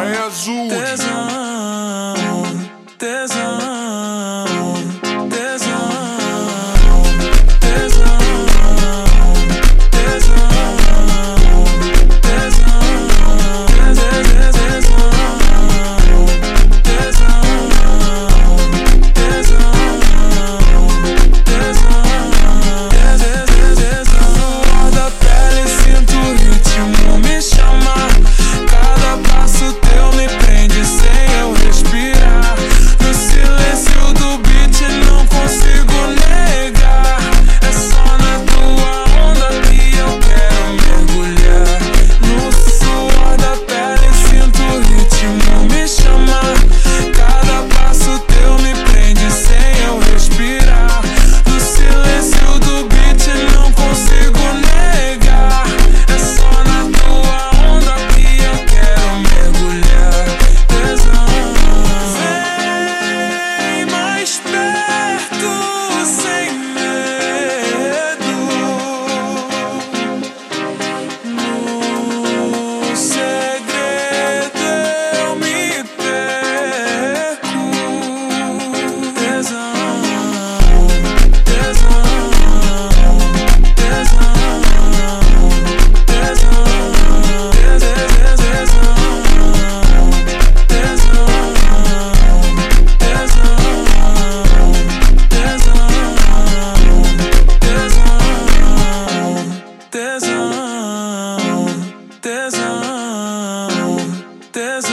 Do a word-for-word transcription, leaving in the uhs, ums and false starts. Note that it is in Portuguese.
Rainha Azul. Tesão, tesão, tesão, tesão, tesão, tesão, tesão, tesão, suor da pele, sinto o ritmo me chamar. Cada passo teu me prende sem eu respirar. No silêncio do beat não consigo negar. É só na tua onda que eu quero mergulhar. No suor da pele sinto o ritmo me chamar. Cada passo teu me prende sem eu respirar. No silêncio do beat não consigo negar. É só na tua onda que eu quero mergulhar. Tesão, vem mais perto sem medo. No segredo eu me perco. Tesão, tesão, tesão, tesão, tesão, tesão, tesão, tesão, tesão.